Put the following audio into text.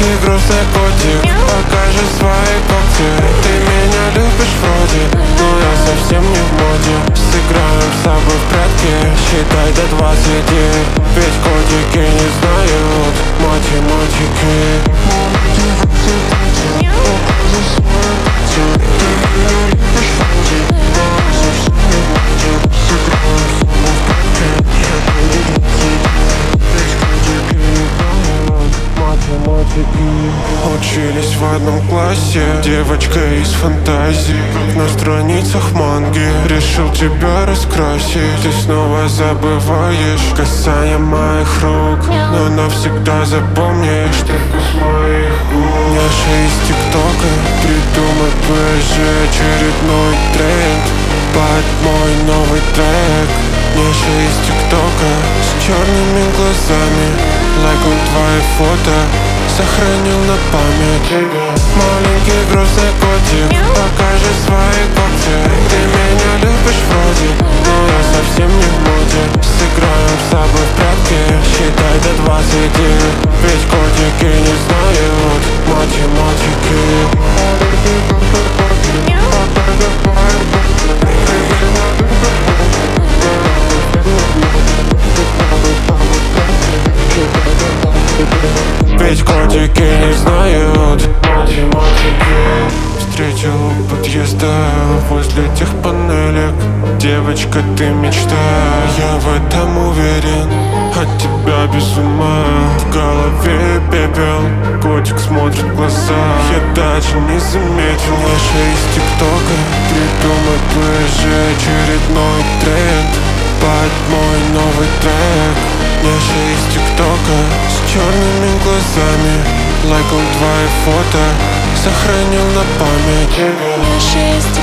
Маленький грустный котик, покажи свои когти. Ты меня любишь вроде, но я совсем не в моде. Сыграем с тобой в прятки, считай до 20. Ведь котики не знают математики. Учились в одном классе, девочка из фантазии. На страницах манги решил тебя раскрасить. Ты снова забываешь касание моих рук, но навсегда запомнишь только с моих губ. Няша из ТикТока, придумай позже очередной тренд под мой новый трек. Няша из ТикТока с черными глазами, лайкнул твои фото, сохранил на память. Маленький грустный котик, покажи свои когти. Ты меня любишь вроде, но я совсем не в моде. Сыграем с тобой в прятки, считай до 20. Ведь котики не знают математики. Ведь котики не знают математики. Встретил у подъезда возле тех панелек. Девочка, ты мечта, я в этом уверен. От тебя без ума, в голове пепел. Котик смотрит в глаза, я даже не заметил. Няша из ТикТока, придумай позже очередной тренд под мой новый трек. Няша из ТикТока с черными глазами, лайкнул твои фото, сохранил на память. Няша из